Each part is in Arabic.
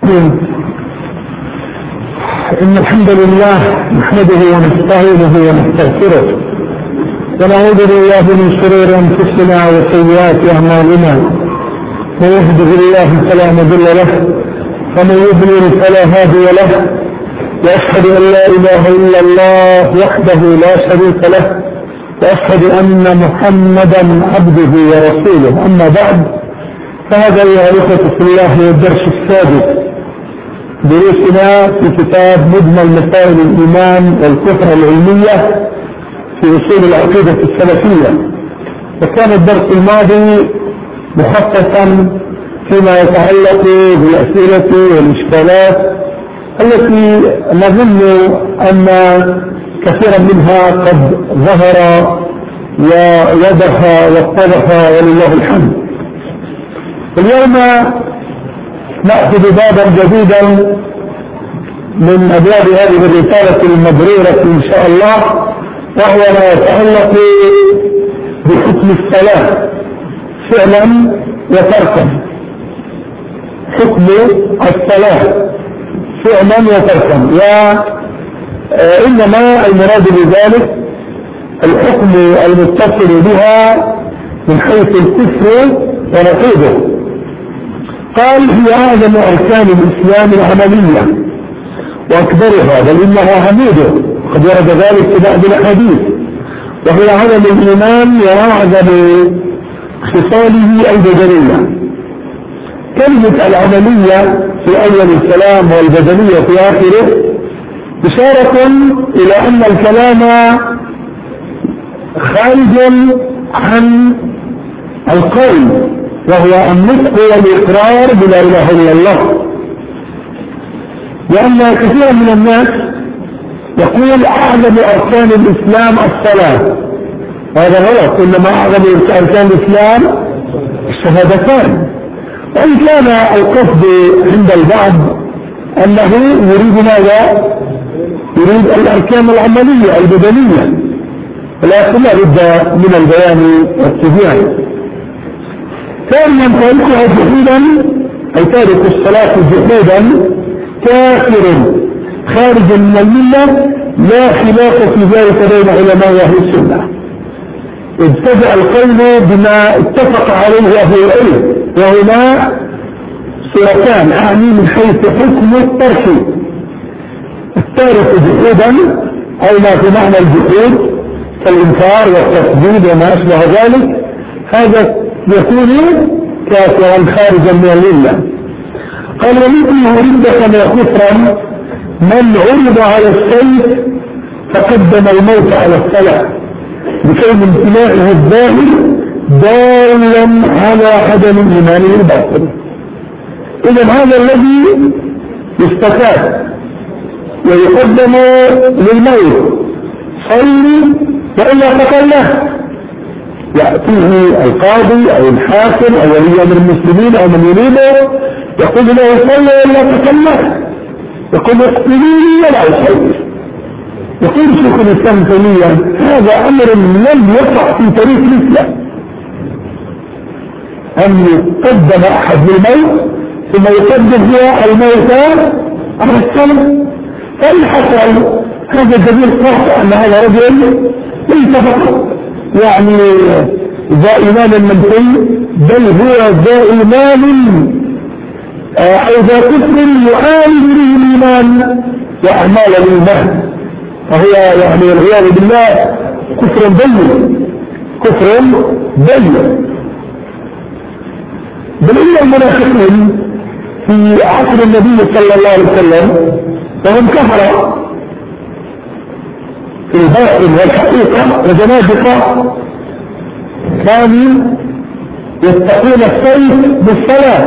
إن الحمد لله نحمده ونستعينه ونستغفره ونعوذ بالله من شرور أنفسنا وسيئات أعمالنا. من يهده الله فلا مضل له ومن يضلل فلا هادي له، وأشهد أن لا إله إلا الله وحده لا شريك له، وأشهد أن محمدا عبده ورسوله. أما بعد، فهذا يا إخوة في الله الدرس السادس دروسنا في كتاب مجمل مسائل الإيمان والكفر العلمية في أصول العقيدة السلفية. وكان الدرس الماضي مخصصا فيما يتعلق بالأسئلة والإشكالات التي نظن أن كثيرا منها قد ظهر ووضح واتضح ولله الحمد. اليوم نأخذ بابا جديدا من أبواب هذه الرسالة المبرورة إن شاء الله، وهو ما يتعلق بحكم الصلاة فعلا وتركا. حكم الصلاة فعلا وتركا، وإنما المراد بذلك الحكم المتصل بها من حيث الكفر ونقيضه. قال: هي أعظم أركان الإسلام العملية وأكبرها، بل إنها عموده، قد ورد ذلك في بعض الأحاديث، وهي عدم الإيمان وأعظم خصاله البدنية. كلمة العملية في أول الكلام والبدنية في آخره إشارة إلى أن الكلام خارج عن القول، وهو النطق والإقرار بلا إله إلا الله. لأن كثيرا من الناس يقول أعظم أركان الإسلام الصلاة، هذا غلط. إنما أعظم أركان الإسلام الشهادتان، وإن كان القصد عند البعض أنه يريد ماذا؟ يريد الأركان العملية البدنية، ولكن لا بد من البيان والتبيان. ثانيا، تاركها جحودا أي تارك الصلاة جحودا كافر خارج من الملة، لا خلاف في ذلك بين علماء أهل السنة. ابتدأ القول بما اتفق عليه أهل العلم، وهما صورتان أعني من حيث حكم الترك: التارك جحودا أي ما في معنى الجحود كالإنكار والتكذيب وما أشبه ذلك، هذا يكون كافرا خارجا من الملة. قال: ومثله ردة وكفرا من عرض على السيف فقدم الموت على الصلاة، بكون امتناعه الظاهر دالا على عدم إيمانه الباطن. إذا هذا الذي يستفاد ويقدم للموت: صلي وإلا قتله. يأتيه القاضي أو الحاكم أو ولي أمر المسلمين أو من يريده، يقول له: صلي ولا تكلم، يقول: اقتلوني ولا أصلي. يقول شيخ الإسلام تيمية: هذا أمر لم يقع في تاريخ الإسلام، أن يقدم أحد للموت ثم يقدم هو الموت على الصلاة. فإن حصل هذا دليل قاطع أن هذا رجل ليس فقط يعني ذا إيمان منفي، بل هو ذا إيمان أو ذا كفر يعالج به الإيمان وأعمال الإيمان، وهي يعني والعياذ بالله كفر بين. بل إن المنافقين في عصر النبي صلى الله عليه وسلم وهم كفروا في الباطن والحقيقة وزنادقة، كانوا يتقون السيف بالصلاة،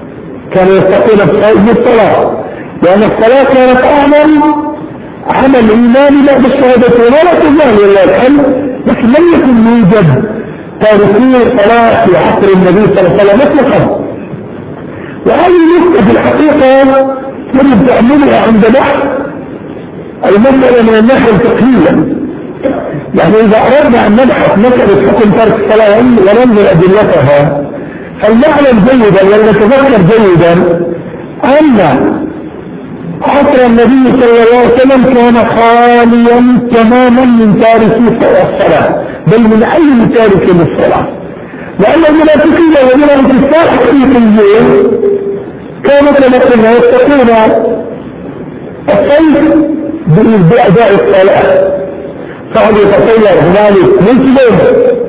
لأن الصلاة كانت أعمل عمل إيمان لا بالشهادة ولا تزال إلا الحمد، لكن لم يكن يوجد تاريخي صلاة في عصر النبي صلى الله عليه وسلم مطلقا. وهذه النقطة في الحقيقة يجب تعملها عند بحث المسألة من الناحية الفقهية. يعني إذا أردنا أن نبحث مسألة حكم ترك الصلاة وننظر أدلتها، فلنعلم جيدا ولنتذكر جيدا أن عصر النبي صلى الله عليه وسلم كان خاليا تماما من تارك الصلاة، بل من أي تارك للصلاة، لأن المنافقين ومن الكفار حقيقيين كانوا كما قلنا يتقون الصيف بأداء الصلاة، فهل يتصور هنالك مسلم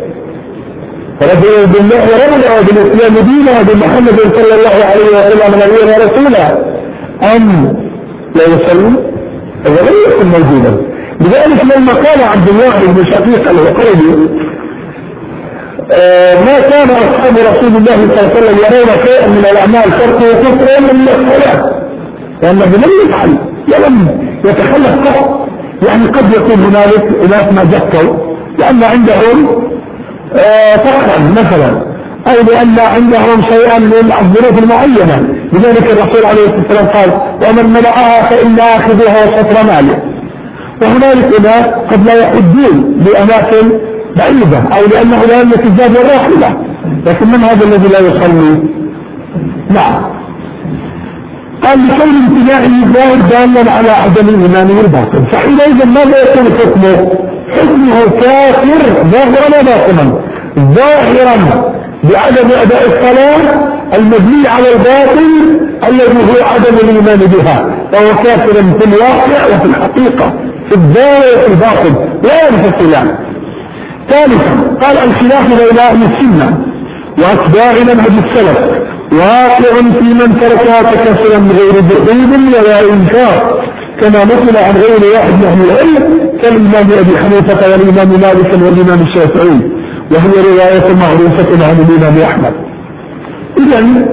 رضي بالله ورضي بالإسلام دينا وبمحمد صلى الله عليه وسلم نبيا ورسولا أم لا يصلون؟ هذا لم يكن موجودا. لذلك لما قال عبد الله بن شقيق العقيلي ما كان أصحاب رسول الله صلى الله عليه وسلم يرون شيئا من الأعمال تركوا كفرا من الصلاة، لأنه لم يفعل ولم يتخلف قط. يعني قد يكون هنالك ناس ما جكوا لأن عندهم فقرا مثلا، أو لأن عندهم شيئا من الظروف المعينة، لذلك الرسول عليه الصلاة والسلام قال ومن منعها فإن آخذها شطر ماله. وهنالك ناس قد لا يحدون لأماكن بعيدة أو لأنه لا يملك الزاد والراحلة، لكن من هذا الذي لا يصلي؟ نعم. قال لكون امتناعه الظاهر دالا على عدم إيمانه الباطن، فحينئذ ماذا يكون حكمه؟ حكمه كافر ظاهرا وباطنا. ظاهرا بعدم أداء الصلاة المبني على الباطل الذي هو عدم الإيمان بها، فهو كافر في الواقع وفي الحقيقة، في الظاهر وفي الباطن لا ينفصلان. ثالثا قال الخلاف بين أهل السنة وأتباع منهج السلف واقع في من تركها تكسرا من غير دخول ولا إنكار، كما نقل عن غير واحد من أهل العلم كالإمام أبي حنيفة والإمام مالك والإمام الشافعي، وهي رواية معروفة عن الإمام أحمد. إذن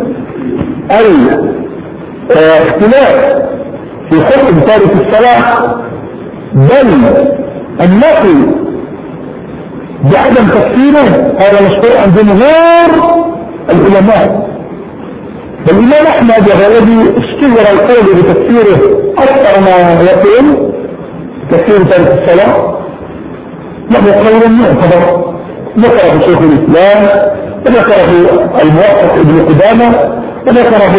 الاختلاف في حكم تارك الصلاة بل النقل بعدم تفسيره هذا مشهور عند جمهور العلماء. الإمام أحمد الذي اشتهر القول بتفسيره أكثر ما يقول تفسير تارك الصلاة له قول معتبر، ذكره شيخ الإسلام وذكره الموفق ابن قدامة وذكره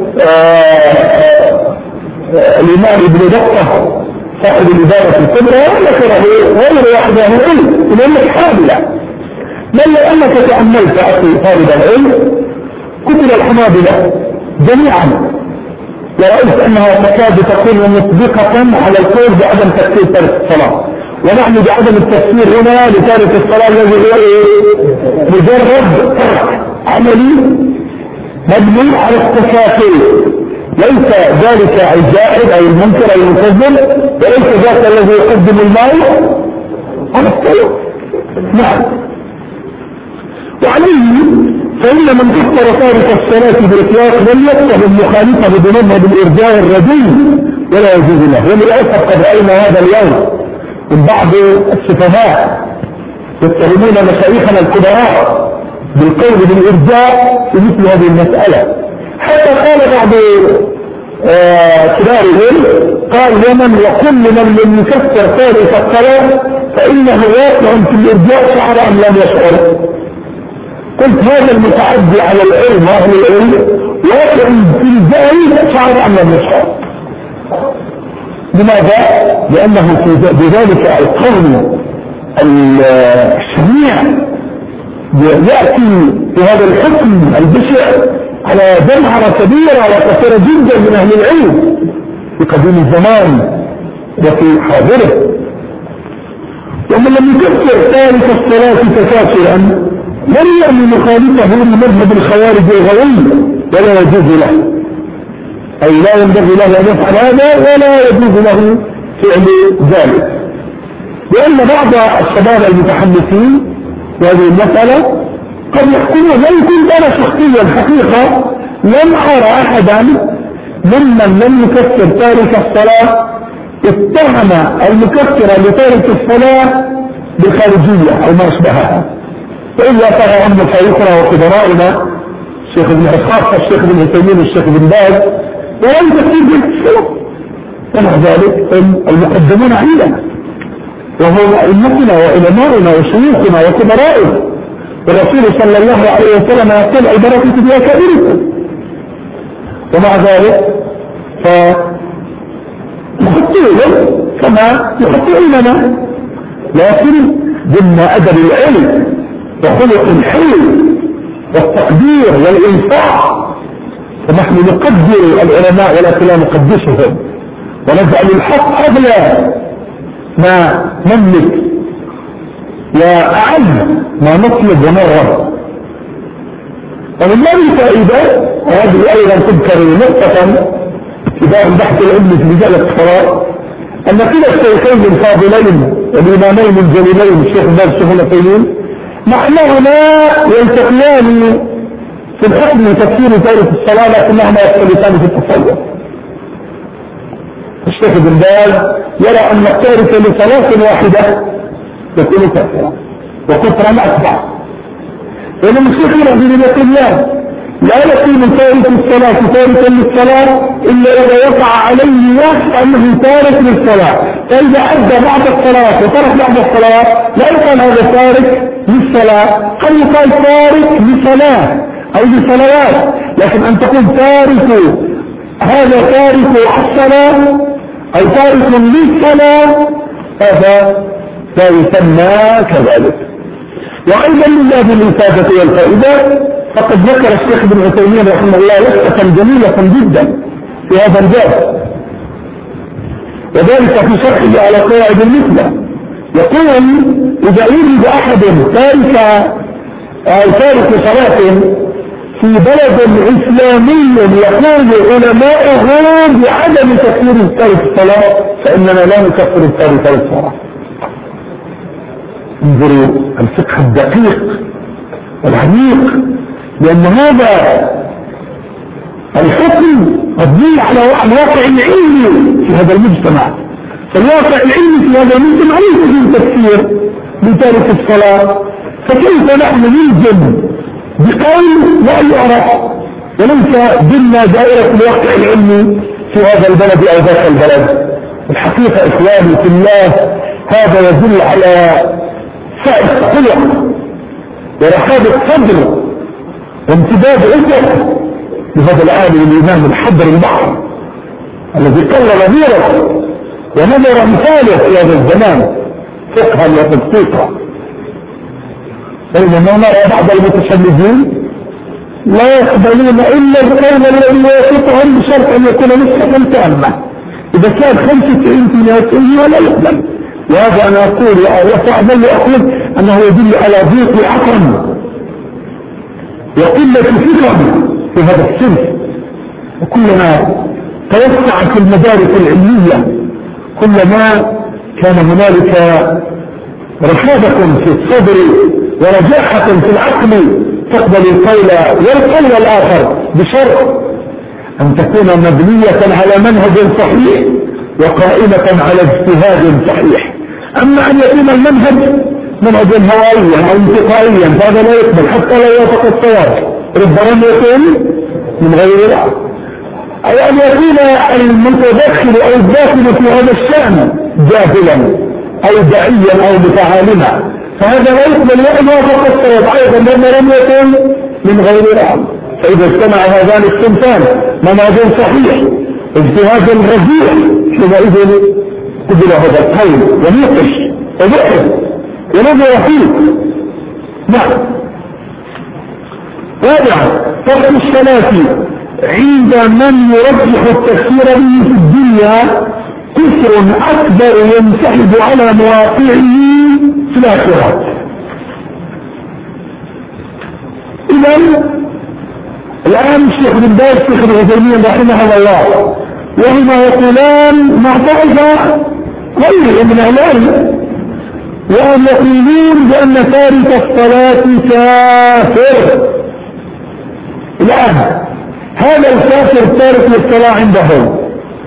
الإمام ابن دقة صاحب الإدارة الكبرى وذكره غير واحد من العلم لأنك حاملة. بل لو أنك تأملت أخي طالب العلم كتب الحنابلة جميعا ورأيت أنها تكاد تكون مطبقة على القول بعدم تفسير تارك الصلاة، ونحن بعدم التفسير هنا لتارك الصلاة الذي هو مجرد عملي مبني على التكافل، ليس ذلك الجاحد أو المنكر أو المكذب، وليس ذاك الذي يقدم المال على الصلاة. نعم. وعليه فإن من كفر تارك الصلاة بالإطلاق لم يتهم مخالفه بمذهب الإرجاء الرديء ولا يجوز له. وللأسف قد رأينا هذا اليوم من بعض السفهاء يتهمون مشايخنا الكبراء بالقول بالإرجاء في مثل هذه المسألة، حتى قال بعض كبارهم قال ومن وكل من لم يكفر تارك الصلاة فإنه واقع في الإرجاء شعر أم لم يشعر. قلت هذا المتعدي على العلم واهل العلم واقع في الجاهل شعر أم لم يشعر. لماذا؟ لأنه بذلك القول الشنيع يأتي بهذا الحكم البشع على جمهرة كبيرة وكثيرة جدا من أهل العلم في قديم الزمان وفي حاضره. ومن لم يكفر تارك الصلاة تكافرا لم يأمن مخالفه لمذهب الخوارج الغوي ولا يجوز له، أي لا ينبغي له أن يفعل هذا ولا يجوز له فعل ذلك. لأن بعض الشباب المتحدثين في هذه المسألة قد يحكمون يمكن أنا شخصيا حقيقة لم أرى أحدا ممن لم يكفر تارك الصلاة اتهم المكفر لتارك الصلاة بالخارجية أو ما أشبهها، فإلا ترى أن مشايخنا وكبرائنا الشيخ ابن إسحاق الشيخ ابن عثيمين الشيخ ابن باز ولم تكفر بالصلاة، ومع ذلك المقدمون عندنا وهم أئمتنا وعلماؤنا وشيوخنا وكبرائنا، والرسول صلى الله عليه وسلم يقول عبارة بها كبيرة. ومع ذلك فنخطئهم كما يخطئوننا، لكن ضمن أدب العلم وخلق الحلم والتقدير والإنفاق، فنحن نقدر العلماء ولكن لا نقدسهم، ونجعل الحق أغلى ما نملك وأعز ما نطلب ونرغب. ومن هذه الفائدة، وهذه أيضا تذكر نقطة في باب البحث العلمي في مجال الاقتصاد، أن كلا الشيخين الفاضلين الإمامين الجليلين الشيخ باز الشيخ العثيمين معناهما يلتقيان في الحكم وتفسير تارك الصلاة، لكنهما يختلفان في التصور. الشيخ بن باز يرى أن التارك لصلاة واحدة يكون كافرا وكفرا أكبر، ولم الشيخ العثيمين يقول لا يكون تارك الصلاة تاركا للصلاة إلا إذا وقع عليه وصف أنه تارك للصلاة، فإذا أدى بعض الصلاة وترك بعض الصلاة لا يقال هذا تارك للصلاة، قد يقال تارك لصلاة أو لصلوات، لكن أن تكون تارك هذا تارك الصلاة أو تارك للصلاة هذا لا يسمى كذلك. وأيضا من باب الإفادة والفائدة فقد ذكر الشيخ ابن عثيمين رحمه الله لفتة جميلة جدا في هذا الباب، وذلك في شرحه على قواعد المثلى، يقول إذا يريد أحد تارك صلاة في بلد إسلامي يقول علماؤه بعدم تكفير تارك الصلاة فإننا لا نكفر تارك الصلاة. انظروا الفقه الدقيق والعميق، لأن هذا الحكم مبني على الواقع العلمي في هذا المجتمع، فالواقع العلمي في هذا المجتمع ليس فيه تفسير لتارك الصلاة، فكيف نحن نلزم بقول لا يعرف وليس ضمن دائرة الواقع العلمي في هذا البلد أو ذاك البلد؟ الحقيقة إخواني في الله هذا يدل على سعة خلق ورحابة صدر وامتداد عزة لهذا العالم الإمام الحبر البحر الذي قل نظيره ونظر مثاله في هذا الزمان فقها وتدقيقا، بينما نرى بعض المتشددين لا يقبلون إلا القول الذي يوافقهم بشرط أن يكون نسخة تامة، إذا كان 95% ولا يقبل. وهذا أنا أقول وأعمل أقول أنه يدل على ضيق العقل وقلة فكر في هذا الصنف، وكلما توسعت المدارس العلمية كلما كان هنالك رشادة في الصدر ورجاحة في العقل تقبل القول والقول الآخر بشرط أن تكون مبنية على منهج صحيح وقائمة على اجتهاد صحيح. أما أن يكون المنهج منهجا هوائيا أو انتقائيا فهذا لا يقبل حتى لا يوافق الصواب، ربما يكون من غير العقل، أي أن يكون المتدخل أو الداخل في هذا الشأن جاهلا أو داعيا أو متعالما، فهذا لا يقبل وإن وافق الصواب أيضا لأنه لم يكن من غير العقل. فإذا اجتمع هذان الصنفان منهج صحيح اجتهاد رجيح حينئذ قبل هذا القول ونقش وبحث ونظر فيه. نعم. رابعا فضل الصلاة عند من يرجح التفسير به في الدنيا كفر أكبر ينسحب على مواقعه في الآخرة. إذن الآن الشيخ بن باز الشيخ العثيمين رحمه الله وهما يقولان مع طائفة غيرهم من العلم وهم يقولون بأن تارك الصلاة كافر. الآن هذا الكافر تارك للصلاة عندهم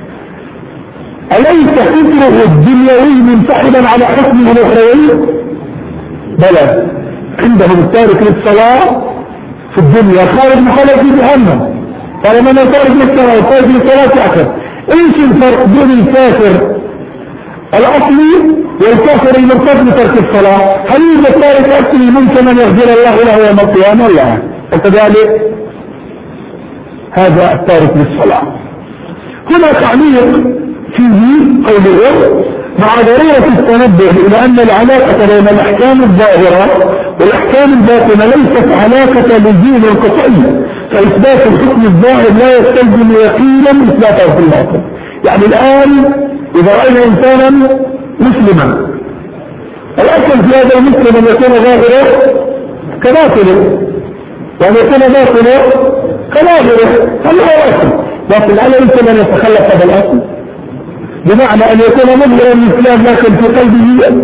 أليس كفره الدنيوي منسحبا على حكمه الأخروي؟ بلى، عندهم التارك للصلاة في الدنيا خارج مخالف في جهنم، طالما انه تارك للصلاة وتارك للصلاة كافر. ايش الفرق بين الكافر الاصلي والكافر المرتد بترك الصلاة؟ هل يوجد تارك اصلي ممكن ان يغفر الله له يوم القيامة؟ لا. وكذلك هذا التارك للصلاة. هنا تعليق فيه قوله مع ضرورة التنبه إلى أن العلاقة بين الأحكام الظاهرة والأحكام الباطنة ليست علاقة لزوم قطعي، فإثبات الحكم الظاهر لا يستلزم يقينا إثباته في الباطن. يعني الآن إذا رأينا إنسانا مسلما، الأصل في هذا المسلم أن يكون ظاهرا كباطنه وأن يكون باطنه كظاهره، هذا هو الأصل. لكن ألا يمكن أن يتخلف هذا الأصل؟ بمعنى أن يكون مظهرا الإسلام لكن في قلبه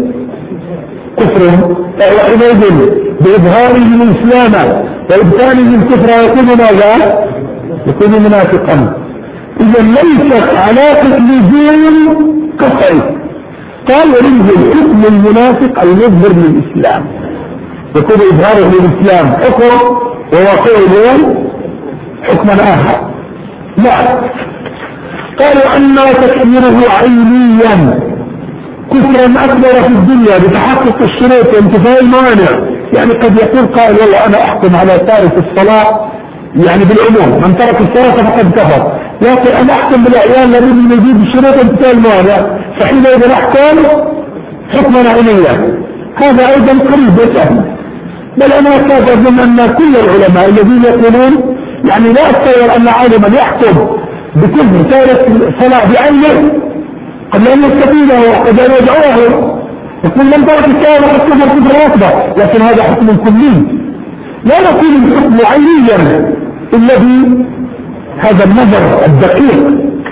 كفر، فهو حينئذ بإظهاره الإسلام وإبطانه الكفر يكون ماذا؟ يكون منافقا. إذا ليست علاقة لزوم قطعي. قال وليه الحكم المنافق المظهر للإسلام يكون إظهاره للإسلام حكم وواقعه حكما آخر. لا، قالوا أن تكفيره عينيا كفرا أكبر في الدنيا بتحقق الشروط وانتفاء الموانع. يعني قد يقول قائل والله أنا أحكم على تارك الصلاة يعني بالعموم، من ترك الصلاة فقد كفر، لكن أنا أحكم بالأعيان لابد من وجود الشروط وانتفاء الموانع، فحينئذ أحكم حكما عينيا. هذا أيضا قريب وسهل، بل أنا أكاد أظن أن كل العلماء الذين يقولون يعني لا أتصور أن عالما يحكم بكفر تارك الصلاة بعينه قبل أن يستفيده وقد أن يدعوه يقول لم ترك الصلاة وقد كفر كفر أكبر، لكن هذا حكم كلي. لا نقول الحكم عينيا الذي هذا النظر الدقيق،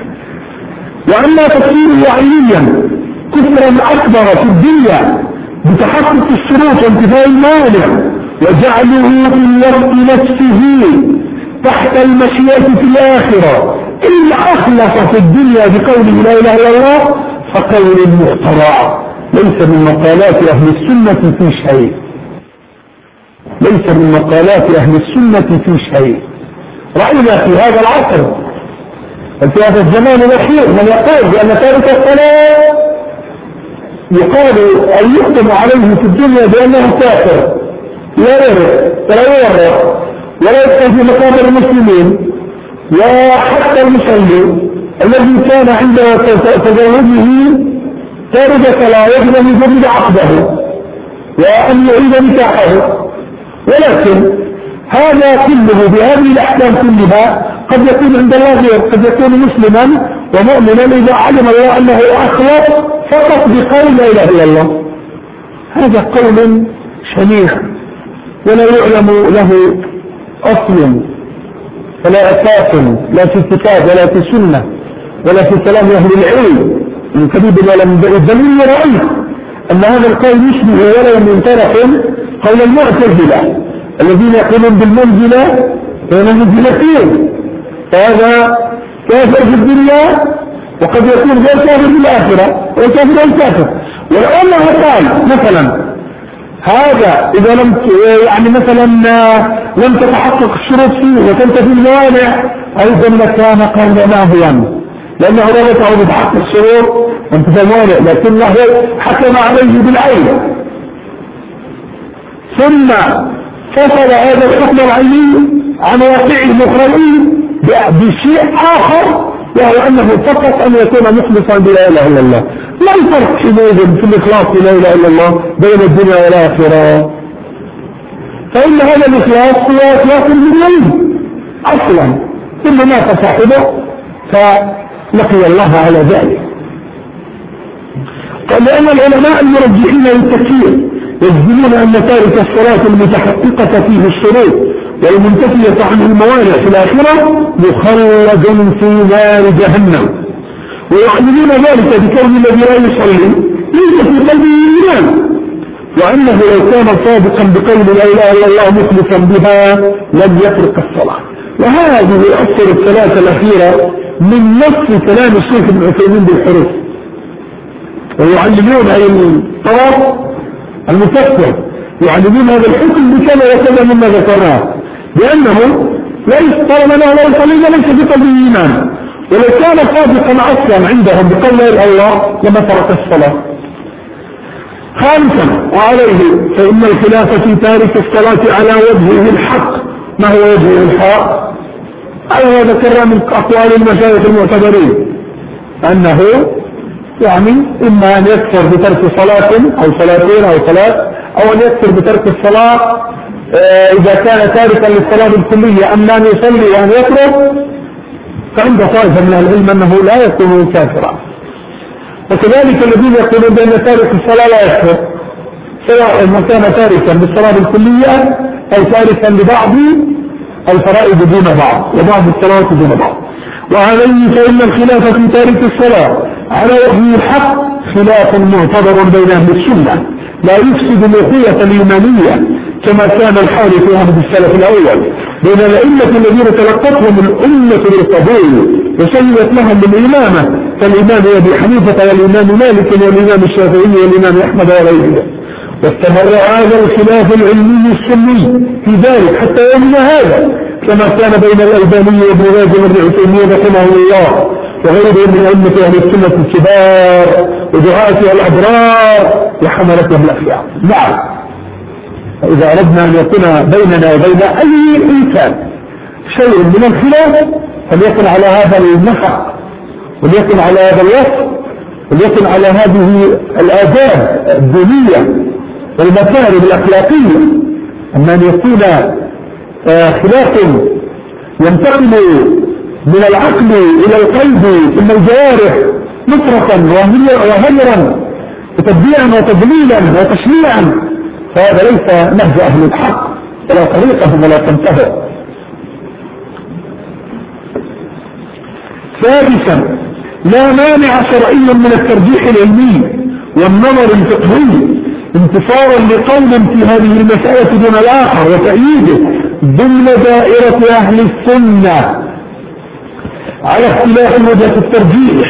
وأما تكفيره عينيا كفرا أكبر في الدنيا بتحقق الشروط وانتفاء الموانع وجعله في الوقت نفسه تحت المشيئة في الآخرة إلا أخلص في الدنيا بقوله لا إله إلا الله فقول مخترع ليس من مقالات أهل السنة في شيء، ليس من مقالات أهل السنة في شيء. رأينا في هذا العصر وفي هذا الزمان الأخير من يقول بأن تارك الصلاة يقال أن يحكم عليه في الدنيا بأنه كافر لا يرث ولا يورث ولا يدخل في مقابر المسلمين، وحتى المصلي الذي كان عند تزوجه تارك صلاة يجب أن يجدد عقده وأن يعيد نكاحه. ولكن هذا كله بهذه الأحكام كلها قد يكون عند الله غير، قد يكون مسلما ومؤمنا إذا علم الله أنه أخلص فقط بقول لا إله إلا الله. هذا قول شنيع ولا يعلم له أصل ولا أساس لا في الكتاب ولا في السنة ولا في كلام أهل العلم من قريب ولا من بعيد. دليل رأيت أن هذا القول يشبه ولا من طرف قول المعتزلة الذين يقولون بالمنزلة بين المنزلتين، فهذا كافر في الدنيا وقد يكون غير كافر في الآخرة والكافر الكافر. ولأنه قال مثلا هذا إذا لم يعني مثلا لم تتحقق الشروط فيه وتنتفي الموانع أيضا كان قول ناهيا لأنه ربطه بتحقق الشروط وانتفى الموانع، لكنه حكم عليه بالعين ثم فصل هذا الحكم العيني عن واقعه المخرجي بشيء آخر وهو أنه فقط أن يكون مخلصا بلا إله إلا الله. ما الفرق حينئذ في الإخلاص لا إله إلا الله بين الدنيا والآخرة؟ فإن هذا الإخلاص هو إخلاص الدنيا أصلا، ثم مات صاحبه فلقي الله على ذلك. قال لأن العلماء المرجحين للتكفير يجزمون أن تارك الصلاة المتحققة فيه الشروط والمنتفية عنه الموانع في الآخرة مخلد في نار جهنم، ويعلمون ذلك بكون الذي لا يصلي ليس في قلبه إيمان، وأنه لو كان صادقا بقول لا إله إلا الله مخلصا بها لم يترك الصلاة. وهذه الأسر الثلاثة الأخيرة من نص كلام الشيخ ابن عثيمين بالحروف، ويعلمون أي الطرف المفكر يعلمون هذا الحكم بكذا وكذا مما ذكرناه، لأنه طالما له لا يصلي ليس في قلبه إيمان، ولو كان صادقا أصلا عندهم بقول لا إله إلا الله لما ترك الصلاة. خامسا وعليه فإن الخلاف في تارك الصلاة على وجهه الحق. ما هو وجهه الحق؟ هذا ذكرنا من أقوال المشايخ المعتبرين أنه يعني إما أن يكفر بترك صلاة أو صلاتين أو ثلاث، أو أن يكفر بترك الصلاة إذا كان تاركا للصلاة الكلية، أما أن يصلي وأن يترك، فعند طائفة من العلم أنه لا يكون كافرا. وكذلك الذين يقولون بأن تارك الصلاة لا يكفر، سواء ما كان تاركا للصلاة الكلية أو تاركا لبعض الفرائض دون بعض وبعض الصلوات دون بعض. وعليه فإن الخلاف في تارك الصلاة على وجه الحق خلاف معتبر بين أهل السنة لا يفسد الأخوة الإيمانية كما كان الحال في عهد السلف الأول بين الأئمة الذين تلقتهم الأمة بالقبول وسلمت لهم بالإمامة كالإمام أبي حنيفة والإمام مالك والإمام الشافعي والإمام أحمد وغيرهم. واستمر هذا الخلاف العلمي السني في ذلك حتى يومنا هذا كما كان بين الألباني وابن باز وابن عثيمين رحمه الله وغيرهم من أئمة أهل السنة الكبار ودعاتها الأبرار وحملتهم الأخيار. نعم، فإذا أردنا أن يكون بيننا وبين أي إنسان شيء من الخلاف فليكن على هذا النحو وليكن على هذا الوصف وليكن على هذه الآداب الدينية والمكارم الأخلاقية. أما أن يكون خلاف ينتقل من العقل إلى القلب ثم الجوارح مفرطا وهجرا وتبديعا وتضليلا وتشنيعا، فهذا ليس نهج أهل الحق ولا طريقهم ولا تنتهى. ثالثا، لا مانع شرعي من الترجيح العلمي والنظر الفقهي انتصارا لقول في هذه المسألة دون الآخر وتأييده ضمن دائرة أهل السنة على اختلاف وجهة الترجيح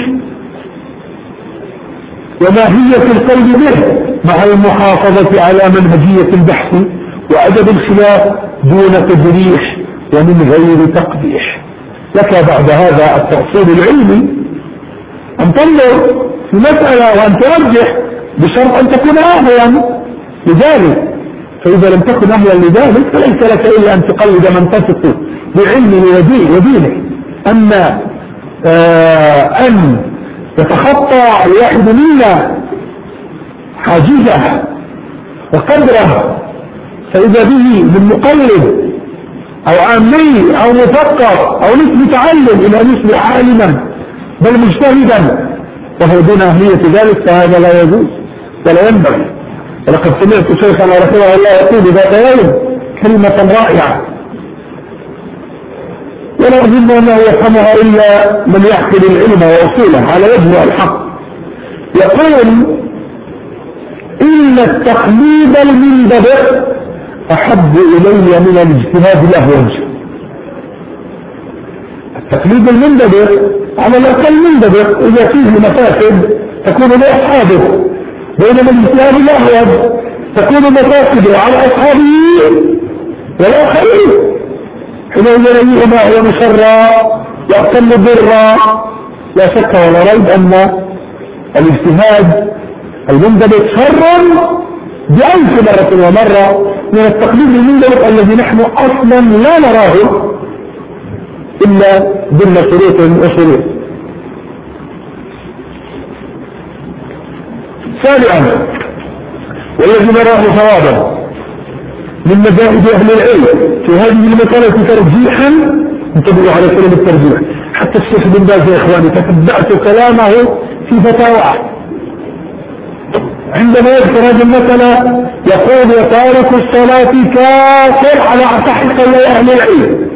وماهية القول به مع المحافظة على منهجية البحث وأدب الخلاف دون تجريح ومن غير تقبيح. لك بعد هذا التأصيل العلمي أن تنظر في مسألة وأن ترجح بشرط أن تكون أهلا لذلك، فإذا لم تكن أهلا لذلك فليس لك إلا أن تقلد من تثق بعلمه ودينه. أما أن يتخطى الواحد منا حاجزه وقدره فإذا به من مقلد أو عامي أو مثقف أو نسب متعلم إلى أن يصبح عالما بل مجتهدا وهو دون أهلية ذلك، فهذا لا يجوز ولا ينبغي. ولقد سمعت شيخنا رحمه الله يقول ذات يوم كلمة رائعة ولا أظن أنه يفهمها إلا من يحكي العلم وأصوله على وجه الحق. يقول إن التقليد المنضبط أحب إلي من الاجتهاد له وجه. التقليد المنضبط على الأقل منضبط إذا فيه مفاسد تكون لأصحابه، بينما الاجتهاد له وجه تكون مفاسده على أصحابه والآخرين حينئذ يليهما هو مشرا يأتم ضرا. لا شك ولا ريب أن الاجتهاد المنضبط شرا بألف مرة ومرة من التقليد المنضبط الذي نحن أصلا لا نراه إلا ضمن شروط وشروط. سابعا، والذي نراه صوابا من مذاهب أهل العلم في هذه المسألة ترجيحا، انتبهوا على كلمة الترجيح، حتى الشيخ بن باز يا إخواني تتبعت كلامه في فتاواه عندما يذكر هذه المسألة يقول وتارك الصلاة كافر على أصح قول أهل العلم.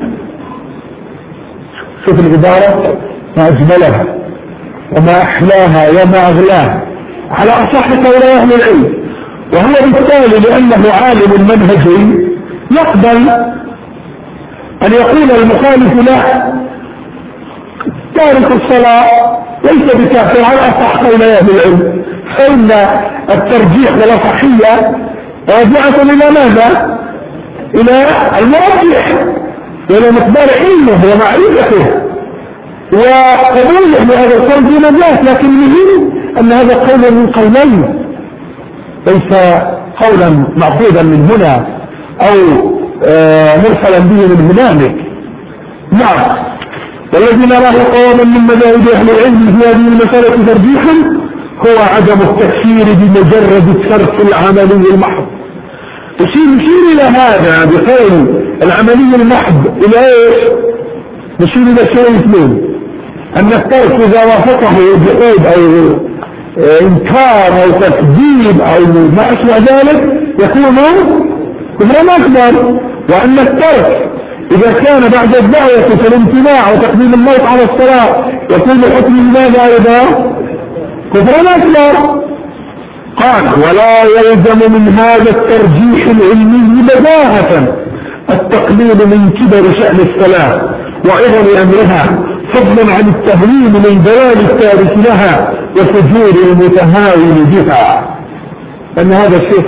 شوف العبارة ما أجملها وما أحلاها وما أغلاها، على أصح قول أهل العلم. وهو بالتالي لأنه عالم منهجي يقبل أن يقول المخالف له تارك الصلاة ليس بكافر على أصح قول أهل العلم، فإن الترجيح والأصحية راجعة إلى ماذا؟ إلى المرجح وإلى مقدار علمه ومعرفته وقبوله لهذا القول دون الناس. لكن المهم أن هذا قول من قولين، ليس قولا مأخوذا من هنا أو مرسلا به من هنالك، نعم. والذي نراه قواما من مذاهب أهل العلم في هذه المسألة ترجيحا هو عدم التكفير بمجرد الترك العملي المحض. نشير إلى هذا بقول العملي المحض إلى إيش؟ نشير إلى شيء اثنين: أن الترك إذا وافقه جحود أو إنكار أو تكذيب أو ما أشبه ذلك يكون كفرا أكبر، وأن الترك إذا كان بعد الدعوة في الامتناع وتقديم الموت على الصلاة يكون حكم ماذا أيضا؟ كفرا أكبر. قال: ولا يلزم من هذا الترجيح العلمي بداهة التقليل من كبر شأن الصلاة وعظم أمرها، فضلا عن التهوين من ضلال التارك لها وفجور المتهاون بها. أن هذا الشيء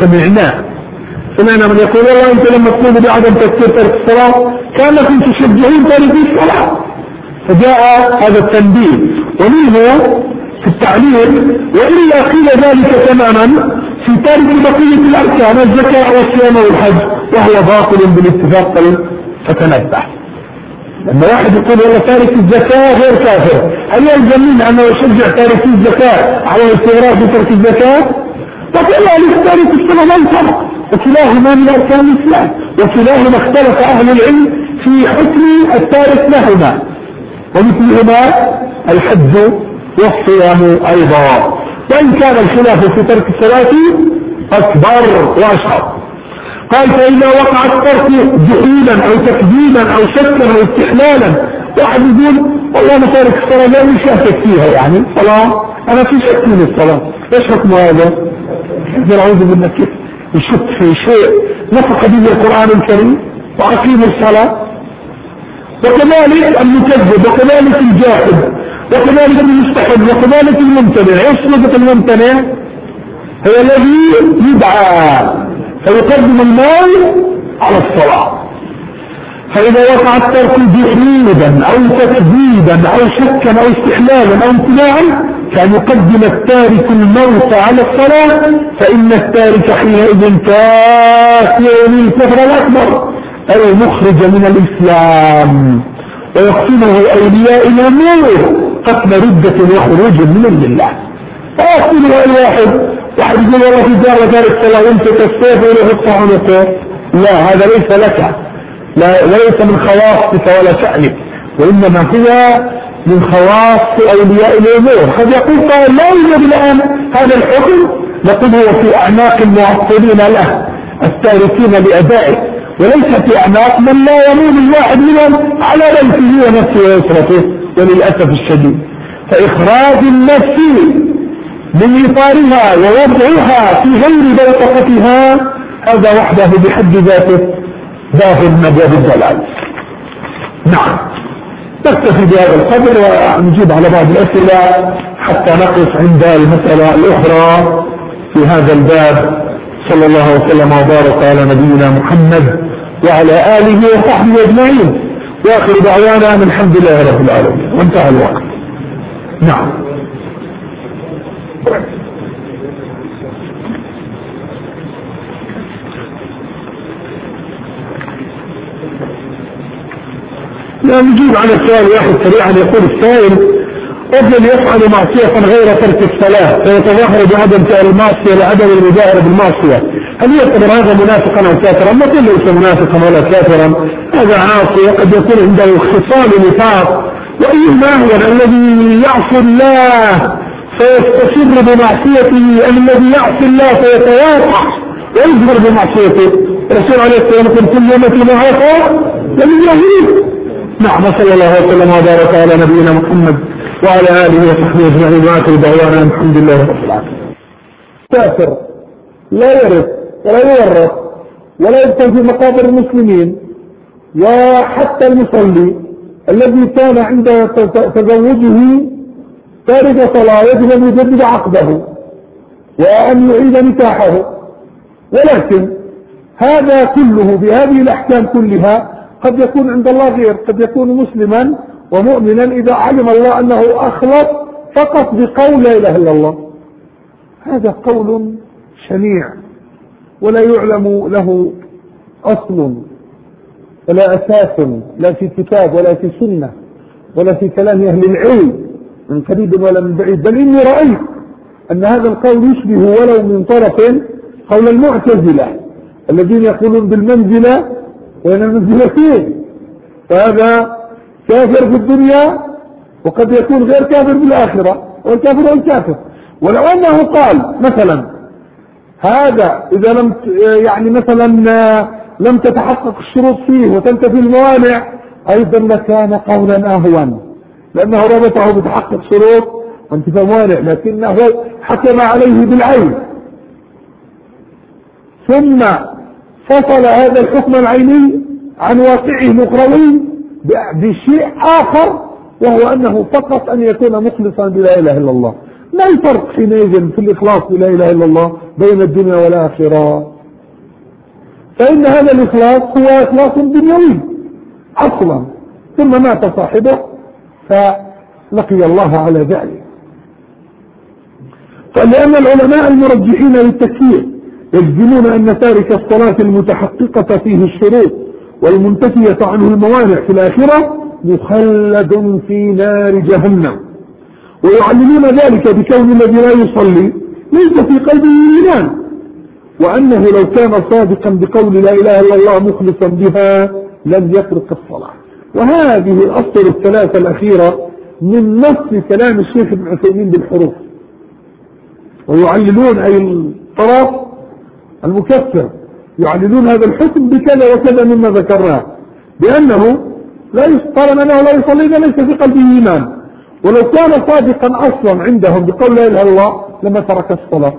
سمعنا من يقول: والله أنت لما تقول بعدم تكفير تارك الصلاة كأنكم تشجعون تاركي الصلاة. فجاء هذا التنبيه ومنه في التعليل: وإلا قيل ذلك تماما في تارك بقية الأركان الزكاة والصيام والحج، وهو باطل بالاتفاق. فتنبه. لما واحد يقول والله تارك الزكاة غير كافر، هل يلزم منه أنه يشجع تارك الزكاة على الاستمرار في ترك الزكاة؟ وكذلك تارك الصلاة والصلاة، وكلاهما من أركان الإسلام، وكلاهما اختلف أهل العلم في حكم التارك لهما، ومثلهما الحج والصيام أيضا، وإن كان الخلاف في ترك الصلاة أكبر وأشهر. قال: فإذا وقع الترك جحودا أو تكذيبا أو شكا أو استحلالا، واحد يقول والله أنا تارك الصلاة لا مش شاكك فيها، يعني الصلاة أنا في شك من الصلاة، إيش حكم هذا؟ أعوذ بالله، كيف يشك في شيء نطق به القرآن الكريم وأقيم الصلاة؟ وكذلك المكذب، وكذلك الجاحد، وكذلك المستحب، وكذلك الممتنع. ايش صفة الممتنع؟ هو الذي يدعى فيقدم المال على الصلاة. فإذا وقع الترك جحودا أو تكذيبا أو شكا أو استحلالا أو امتناعا كان يقدم التارك الموت على الصلاة، فإن التارك حينئذ كافر الكفر الأكبر أي مخرج من الإسلام، ويقتله أولياء الأمور قتل ردة وخروج من الملة. فيقتله أي واحد يقول والله في دار تارك الصلاة ويمسك السيف ويحط عنقه، لا، هذا ليس لك، ليس من خواصك ولا شأنك، وإنما هو من خواص أولياء الأمور. قد يقول قائل: لا يوجد الآن هذا الحكم، نقول هو في أعناق المعطلين له التاركين لأدائه، وليس في أعناق من لا يمون الواحد منهم على بيته ونفسه وأسرته. وللأسف الشديد فإخراج النفس من إطارها ووضعها في غير بوتقتها هذا وحده بحد ذاته باب من أبواب الضلال. نعم، نكتفي بهذا القدر ونجيب على بعض الأسئلة حتى نقف عند المسألة الأخرى في هذا الباب. صلى الله وسلم وبارك على نبينا محمد وعلى آله وصحبه أجمعين، وآخر دعوانا من الحمد لله رب العالمين، وانتهى الوقت. نعم. نجيب على السؤال واحد سريعا. يقول السائل: رجل يفعل معصية غير ترك الصلاة فيتظاهر بعدم فعل المعصية لعدم المجاهرة بالمعصية، هل يعتبر هذا منافقا أو كافرا؟ نقول ليس منافقا ولا كافرا، هذا عاصي قد يكون عنده خصال نفاق. وأيهما أهون، الذي يعصي الله فيستسر بمعصيته أم الذي يعصي الله فيتواقع ويظهر بمعصيته؟ الرسول عليه الصلاة والسلام يقول: كل يوم ما عصى لم يجاهد. نعم، صلى الله وسلم وبارك على نبينا محمد وعلى آله وصحبه أجمعين، وآخر دعوانا الحمد لله رب العالمين. كافر لا يرث ولا يورث ولا يدخل في مقابر المسلمين، وحتى المصلي الذي كان عند تزوجه تارك صلاة يجب أن يجدد عقده وأن يعيد نكاحه. ولكن هذا كله بهذه الأحكام كلها قد يكون عند الله غير، قد يكون مسلما ومؤمنا إذا علم الله أنه أخلص فقط بقول لا إله إلا الله. هذا قول شنيع ولا يعلم له أصل، ولا أساس لا في كتاب ولا في سنة ولا في كلام أهل العلم من قريب ولا من بعيد، بل إني رأيت أن هذا القول يشبه ولو من طرف قول المعتزلة الذين يقولون بالمنزلة وين المنزلتين، فهذا كافر في الدنيا وقد يكون غير كافر بالآخرة، والكافر والكافر. ولو أنه قال مثلا هذا إذا لم يعني مثلا لم تتحقق الشروط فيه وتنتفي الموانع أيضا لكان قولا أهون، لأنه ربطه بتحقق شروط وانتفاء موانع، لكنه حكم عليه بالعين ثم فصل هذا الحكم العيني عن واقعه الأخروي بشيء آخر، وهو أنه فقط أن يكون مخلصا بلا إله إلا الله. ما الفرق حينئذ في الإخلاص بلا إله إلا الله بين الدنيا والآخرة؟ فإن هذا الإخلاص هو إخلاص دنيوي أصلا، ثم مات صاحبه فلقي الله على ذلك. فلأن العلماء المرجحين للتكفير يجزمون أن تارك الصلاة المتحققة فيه الشروط والمنتفية عنه الموانع في الآخرة مخلد في نار جهنم، ويعلمون ذلك بكون الذي لا يصلي ليس في قلبه إيمان، وأنه لو كان صادقا بقول لا إله إلا الله مخلصا بها لم يترك الصلاة. وهذه الأسطر الثلاثة الأخيرة من نص كلام الشيخ ابن عثيمين بالحروف، ويعللون أي الطرف المكفر يعللون هذا الحكم بكذا وكذا مما ذكرناه، بأنه طالما أنه لا يصلي ليس في قلبه إيمان، ولو كان صادقا أصلا عندهم بقول لا إله إلا الله لما ترك الصلاة.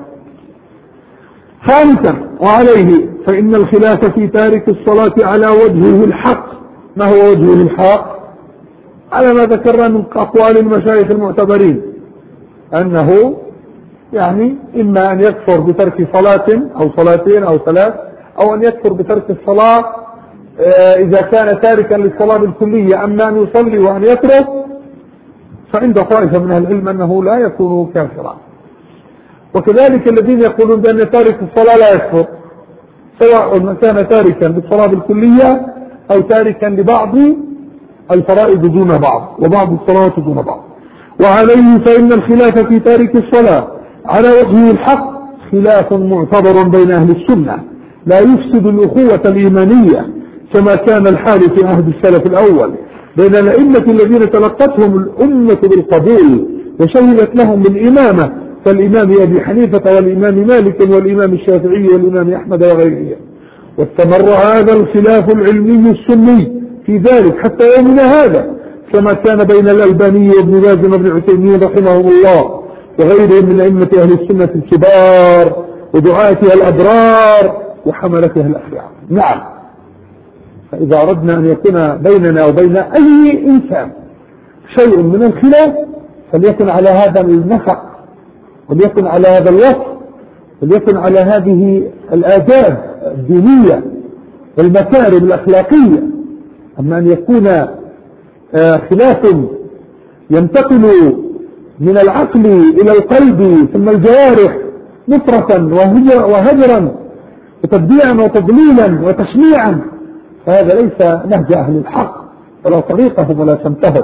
خامسا وعليه فإن الخلاف في تارك الصلاة على وجهه الحق. ما هو وجهه الحق؟ على ما ذكرنا من أقوال المشايخ المعتبرين، أنه يعني إما أن يكفر بترك صلاة أو صلاتين أو ثلاث، أو أن يكفر بترك الصلاة إذا كان تاركا للصلاة بالكلية، أما أن يصلي وأن يترك فعند طائفة من العلم أنه لا يكون كافرا. وكذلك الذين يقولون بأن تارك الصلاة لا يكفر، سواء كان تاركا للصلاة بالكلية أو تاركا لبعض الفرائض دون بعض وبعض الصلوات دون بعض. وعليه فإن الخلاف في تارك الصلاة على وجهه الحق خلاف معتبر بين أهل السنة لا يفسد الأخوة الإيمانية، كما كان الحال في عهد السلف الأول بين الأئمة الذين تلقتهم الأمة بالقبول وشهدت لهم بالإمامة، كالإمام أبي حنيفة والإمام مالك والإمام الشافعي والإمام أحمد وغيرهم. واستمر هذا الخلاف العلمي السني في ذلك حتى يومنا هذا، كما كان بين الألباني وابن باز وابن عثيمين رحمهم الله وغيرهم من أئمة أهل السنة الكبار ودعاتها الأبرار وحملتها الأخيار. نعم، فإذا أردنا أن يكون بيننا وبين أي إنسان شيء من الخلاف فليكن على هذا النفق، وليكن على هذا الوصف، وليكن على هذه الآداب الدينية والمكارم الأخلاقية. أما أن يكون خلاف ينتقل من العقل إلى القلب ثم الجوارح نفرة وهجرا وتبديعا وتضليلا وتشنيعا، فهذا ليس نهج أهل الحق ولا طريقهم ولا سمتهم.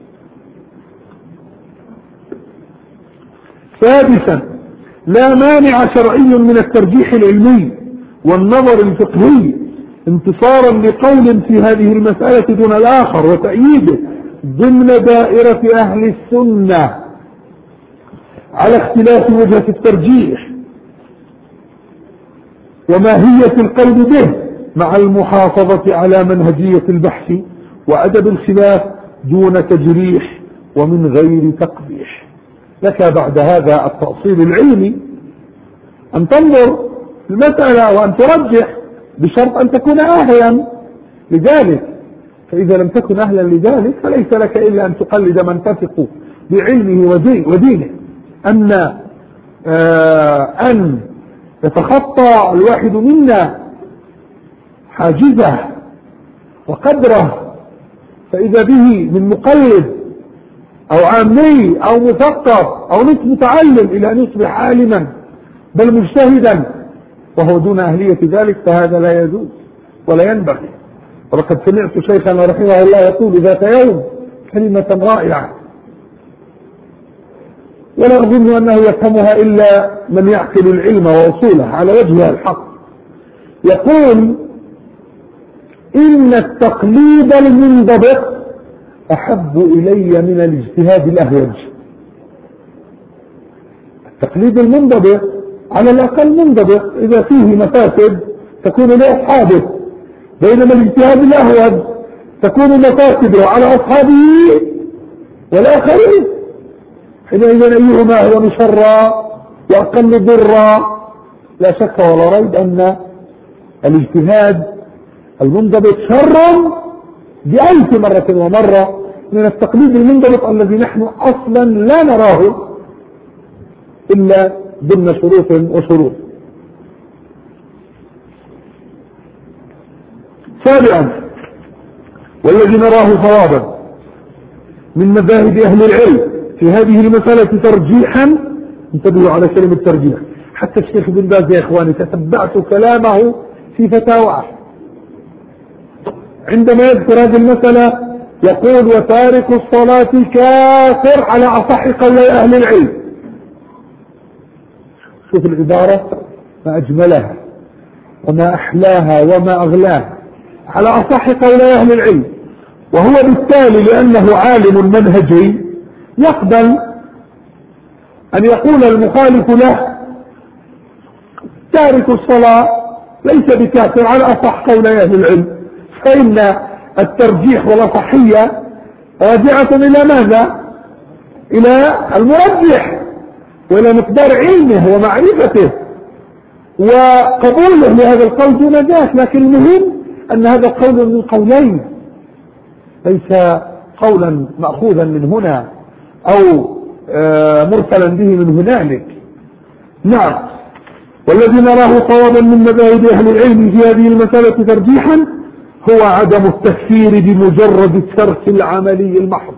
سادسا لا مانع شرعي من الترجيح العلمي والنظر الفقهي انتصارا لقول في هذه المسألة دون الآخر وتأييده ضمن دائرة أهل السنة على اختلاف وجهة الترجيح وماهية القول به، مع المحافظة على منهجية البحث وأدب الخلاف دون تجريح ومن غير تقبيح. لك بعد هذا التأصيل العلمي أن تنظر في المسألة وأن ترجح بشرط أن تكون أهلا لذلك، فإذا لم تكن أهلا لذلك فليس لك إلا أن تقلد من تثق بعلمه ودينه. أن يتخطى الواحد منا حاجزه وقدره فإذا به من مقلد أو عامي أو مثقف أو نصف متعلم إلى أن يصبح عالما بل مجتهدا وهو دون أهلية ذلك، فهذا لا يجوز ولا ينبغي. ولقد سمعت شيخنا رحمه الله يقول ذات يوم كلمة رائعة ولا أظن أنه يفهمها إلا من يعقل العلم وأصوله على وجهها الحق. يقول إن التقليد المنضبط أحب إلي من الاجتهاد الأهوج. التقليد المنضبط على الأقل منضبط، إذا فيه مفاسد تكون لأصحابه، بينما الاجتهاد الأهوج تكون مفاسده على أصحابه والآخرين. حينئذ أيهما هو شرا وأقل ضرا؟ لا شك ولا ريب أن الاجتهاد المنضبط شر بألف مرة ومرة من التقليد المنضبط الذي نحن أصلا لا نراه إلا ضمن شروط وشروط. سابعا، والذي نراه صوابا من مذاهب أهل العلم في هذه المسألة ترجيحا، انتبهوا على كلمة ترجيح، حتى الشيخ بن باز يا إخواني تتبعت كلامه في فتاواه عندما يذكر هذه المسألة يقول وتارك الصلاة كافر على أصح قولي أهل العلم. شوف العبارة ما أجملها وما أحلاها وما أغلاها، على أصح قولي أهل العلم. وهو بالتالي لأنه عالم منهجي يقبل أن يقول المخالف له تارك الصلاة ليس بكافر على أصح قولي أهل العلم، فإن الترجيح والأصحية راجعة إلى ماذا؟ إلى المرجح وإلى مقدار علمه ومعرفته وقبوله لهذا القول دون ذاك. لكن المهم أن هذا قول من قولين، ليس قولا مأخوذا من هنا أو مرسلا به من هنالك. نعم، والذي نراه صوابا من مذاهب أهل العلم في هذه المسألة ترجيحا هو عدم التكفير بمجرد الترك العملي المحض.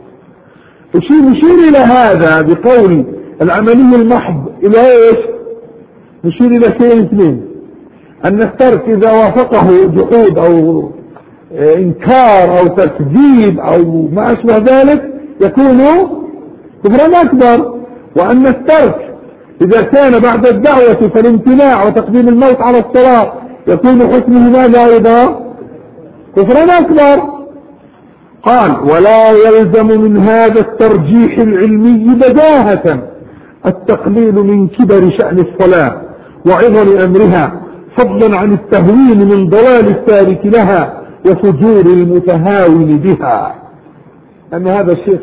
نشير إلى هذا بقول العملي المحض إلى إيش؟ نشير إلى شيء اثنين، أن الترك إذا وافقه جحود أو إنكار أو تكذيب أو ما أشبه ذلك يكون كفرا أكبر، وأن الترك إذا كان بعد الدعوة فالامتناع وتقديم الموت على الصلاة يكون حكمه ماذا أيضا؟ كفرا أكبر. قال ولا يلزم من هذا الترجيح العلمي بداهة التقليل من كبر شأن الصلاة وعظم أمرها، فضلا عن التهوين من ضلال التارك لها وفجور المتهاون بها. أن هذا الشيء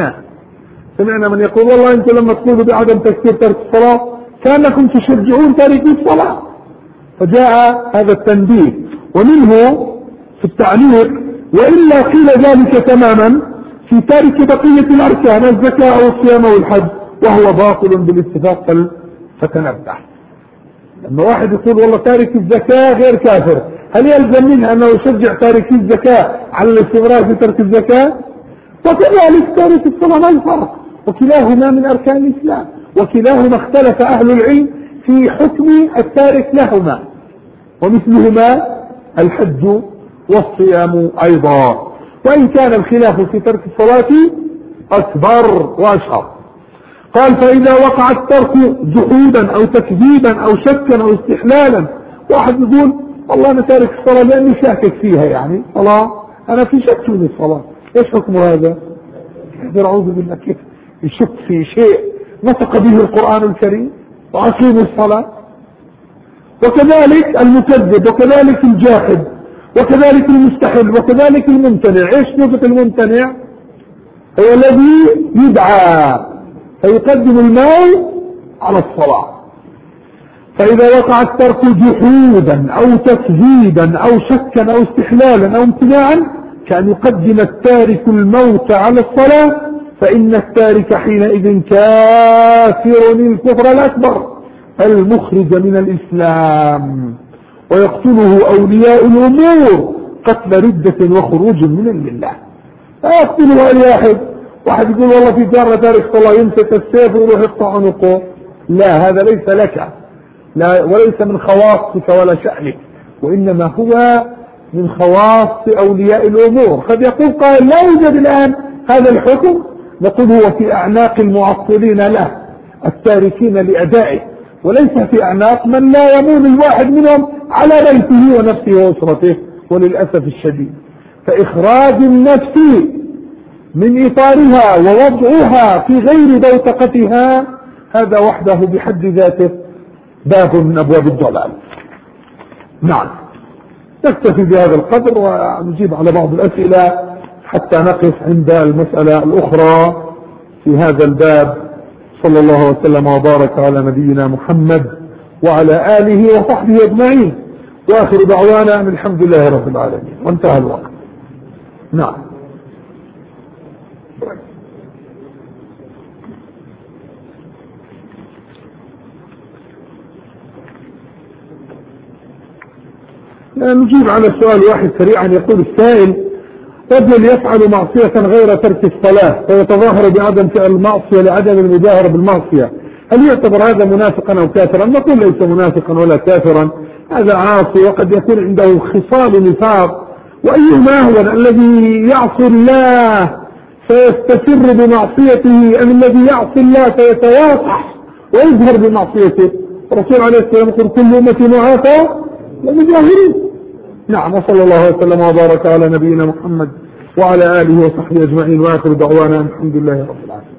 سمعنا من يقول والله أنتم لما تقولوا بعدم تكفير ترك الصلاة كأنكم تشجعون تاركي الصلاة. فجاء هذا التنبيه ومنه في التعليق وإلا قيل ذلك تماما في تارك بقية الأركان الزكاة أو الصيام أو الحج وهو باطل بالاتفاق. فتنبه، لما واحد يقول والله تارك الزكاة غير كافر، هل يلزم منه أنه يشجع تارك الزكاة على الاستمرار في ترك الزكاة؟ وكذلك تارك الصلاة ما الفرق، وكلاهما من أركان الإسلام، وكلاهما اختلف أهل العلم في حكم التارك لهما، ومثلهما الحج والصيام أيضا، وإن كان الخلاف في ترك الصلاة أكبر وأشهر. قال فإذا وقع الترك جحودا أو تكذيبا أو شكا أو استحلالا، واحد يقول والله أنا تارك الصلاة لأني شاكك فيها، يعني صلاة أنا في شك من الصلاة، إيش حكم هذا؟ أعوذ بالله، كيف يشك في شيء نطق به القرآن الكريم وأقيموا الصلاة؟ وكذلك المكذب وكذلك الجاحد وكذلك المستحل وكذلك الممتنع. ايش صفة الممتنع؟ هو الذي يدعى فيقدم المال على الصلاة. فإذا وقع الترك جحودا أو تكذيبا أو شكا أو استحلالا أو امتناعا كأن يقدم التارك الموت على الصلاة، فإن التارك حينئذ كافر الكفر الأكبر المخرج من الإسلام، ويقتله أولياء الأمور قتل ردة وخروج من الملة. لا يقتله أي واحد يقول والله في جارة تارك صلاة يمسك السيف ويروح يقطع عنقه، لا، هذا ليس لك، لا، وليس من خواصك ولا شأنك، وإنما هو من خواص أولياء الأمور. قد يقول قائل لا يوجد الآن هذا الحكم، نقول هو في أعناق المعطلين له التاركين لأدائه، وليس في أعناق من لا يمون الواحد منهم على بيته ونفسه وأسرته. وللأسف الشديد فإخراج النفس من إطارها ووضعها في غير بوتقتها هذا وحده بحد ذاته باب من أبواب الضلال. نعم، نكتفي بهذا القدر ونجيب على بعض الأسئلة حتى نقف عند المسألة الأخرى في هذا الباب. صلى الله وسلم وبارك على نبينا محمد وعلى آله وصحبه أجمعين، وآخر دعوانا أن الحمد لله رب العالمين، وانتهى الوقت. نعم. نجيب على سؤال واحد سريعا. يقول السائل: رجل يفعل معصية غير ترك الصلاة فيتظاهر بعدم فعل المعصية لعدم المجاهرة بالمعصية، هل يعتبر هذا منافقا أو كافرا؟ نقول ليس منافقا ولا كافرا، هذا عاصي وقد يكون عنده خصال نفاق. وأيهما أهون، الذي يعصي الله فيستسر بمعصيته أم الذي يعصي الله فيتواضح ويظهر بمعصيته؟ الرسول عليه السلام يقول: كل أمتي معافى للمجاهرين. نعم، وصلى الله وسلم وبارك على نبينا محمد وعلى آله وصحبه أجمعين، وآخر دعوانا الحمد لله رب العالمين.